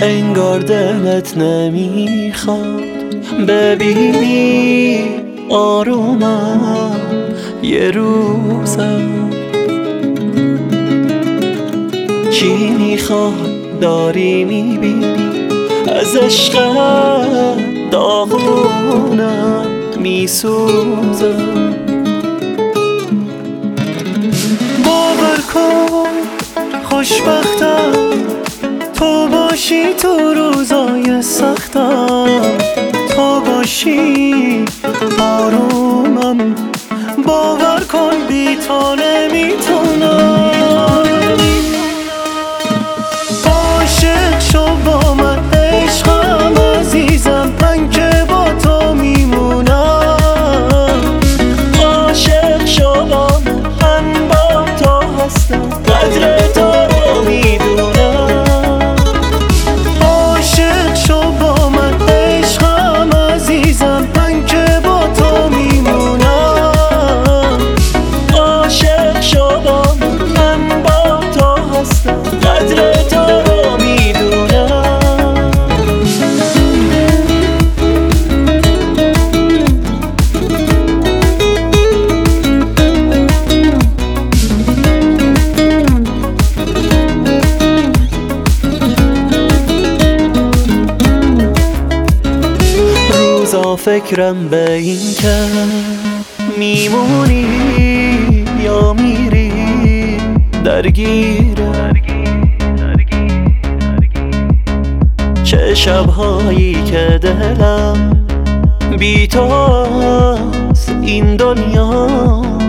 انگار دلت نمیخواد ببینی آرومم یه روزم. چی میخواد داری میبینی از عشقت داغونم میسوزم. باور کن خوشبختم تو باشی تو روزای سختم، تو باشی آرومم. باور کن بی تو نمیتونم. عاشق شو با من عشقم عزیزم، من که با تو میمونم. عاشق شو با من با تو هستم، قدر تو رو میدونم. عاشق شو با من عشقم عزیزم، من که با تو میمونم. عاشق شو با من با تو هستم، قدر تو رو میدونم. روزا فکرم به این که میمونی یا میری درگیره. چه شبهایی که دلم بی تو از این دنیا